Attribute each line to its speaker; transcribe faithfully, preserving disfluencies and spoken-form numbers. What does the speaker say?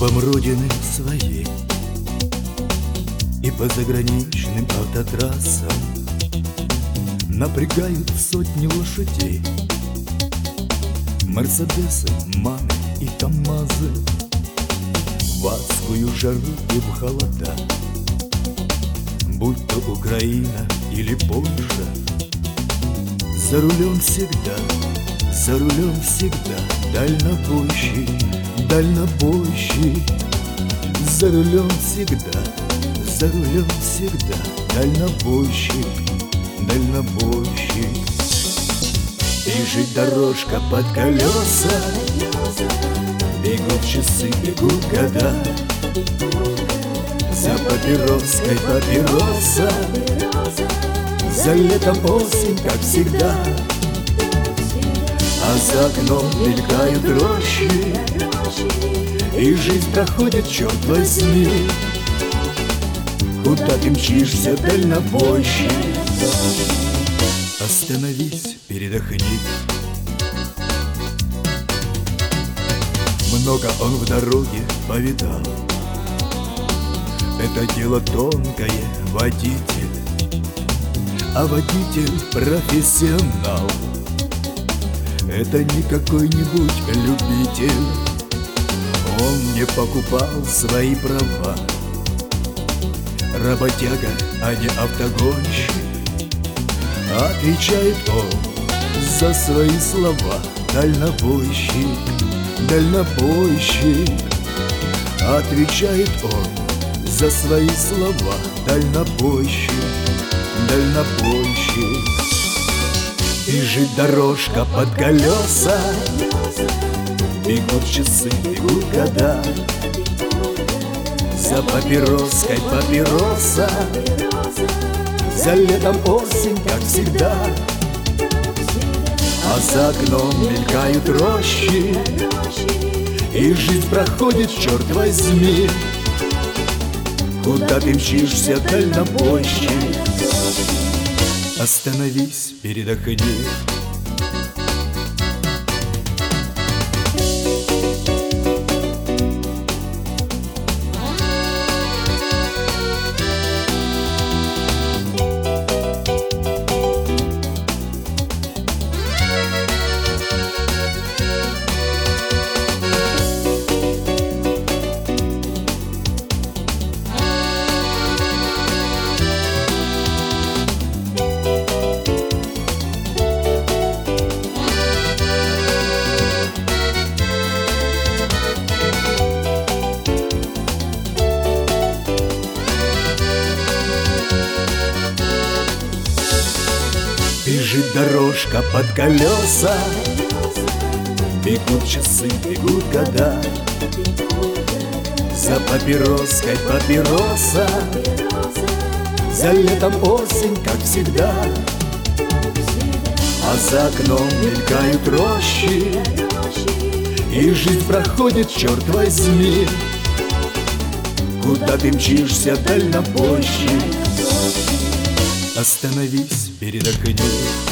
Speaker 1: небом родины своей и по заграничным автотрассам напрягают сотни лошадей. Мерседесы, маны и КамАЗы в адскую жару и в холода, будь то Украина или Польша, за рулем всегда, за рулем всегда дальнобойщик, дальнобойщик. За рулем всегда, за рулем всегда дальнобойщик, дальнобойщик. Бежит дорожка под колеса, бегут часы, бегут года, за папироской папироса, за летом осень, как всегда. А за окном мелькают рощи, и жизнь проходит, черт возьми. Куда ты мчишься, дальнобойщик? Остановись, передохни. Много он в дороге повидал. Это дело тонкое, водитель, а водитель профессионал. Это не какой-нибудь любитель, он не покупал свои права. Работяга, а не автогонщик, отвечает он за свои слова. Дальнобойщик, дальнобойщик, отвечает он за свои слова. Дальнобойщик, дальнобойщик. Бежит дорожка под колеса, бегут часы, бегут года, за папироской папироса, за летом осень, как всегда. А за окном мелькают рощи, и жизнь проходит, черт возьми. Куда ты мчишься, дальнобойщик? Остановись, передохни. Бежит дорожка под колеса, бегут часы, бегут года, за папироской папироса, за летом осень, как всегда. А за окном мелькают рощи, и жизнь проходит, черт возьми. Куда ты мчишься, дальнобойщик? Остановись, передохни.